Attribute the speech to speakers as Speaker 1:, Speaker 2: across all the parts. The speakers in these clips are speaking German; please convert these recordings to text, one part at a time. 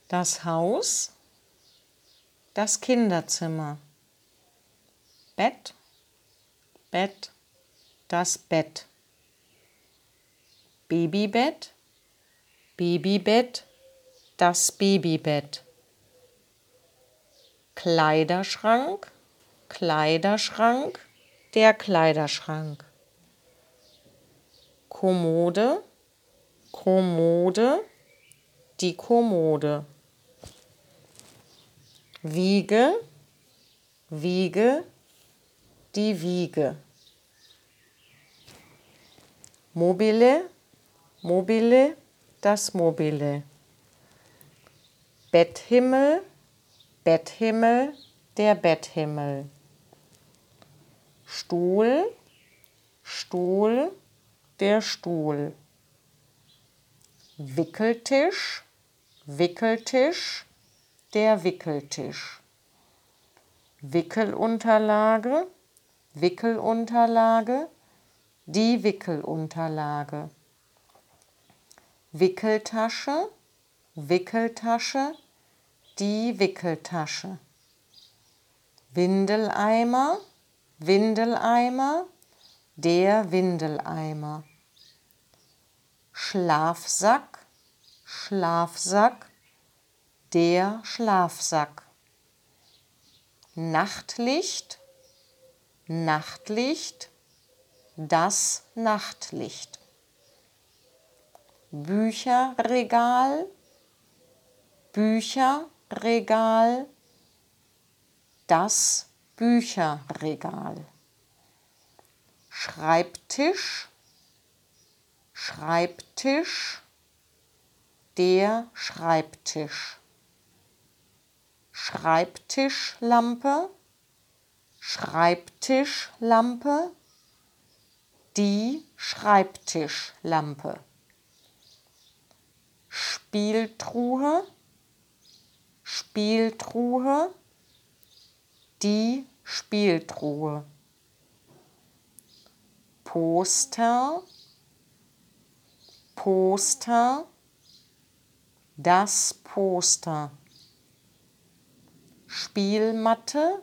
Speaker 1: Das Haus, das Kinderzimmer. Bett, Bett, das Bett. Babybett, Babybett, das Babybett. Kleiderschrank, Kleiderschrank, der Kleiderschrank. Kommode, Kommode, die Kommode. Wiege, Wiege, die Wiege. Mobile, Mobile, das Mobile. Betthimmel, Betthimmel, der Betthimmel. Stuhl, Stuhl, der Stuhl. Wickeltisch, Wickeltisch, der Wickeltisch. Wickelunterlage, Wickelunterlage, die Wickelunterlage. Wickeltasche, Wickeltasche, die Wickeltasche. Windeleimer, Windeleimer, der Windeleimer. Schlafsack, Schlafsack, der Schlafsack. Nachtlicht, Nachtlicht, das Nachtlicht. Bücherregal, Bücherregal, das Bücherregal. Schreibtisch, Schreibtisch, der Schreibtisch. Schreibtischlampe, Schreibtischlampe, die Schreibtischlampe. Spieltruhe, Spieltruhe, die Spieltruhe. Poster, Poster, das Poster. Spielmatte,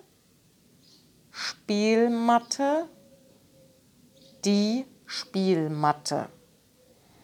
Speaker 1: Spielmatte, die Spielmatte.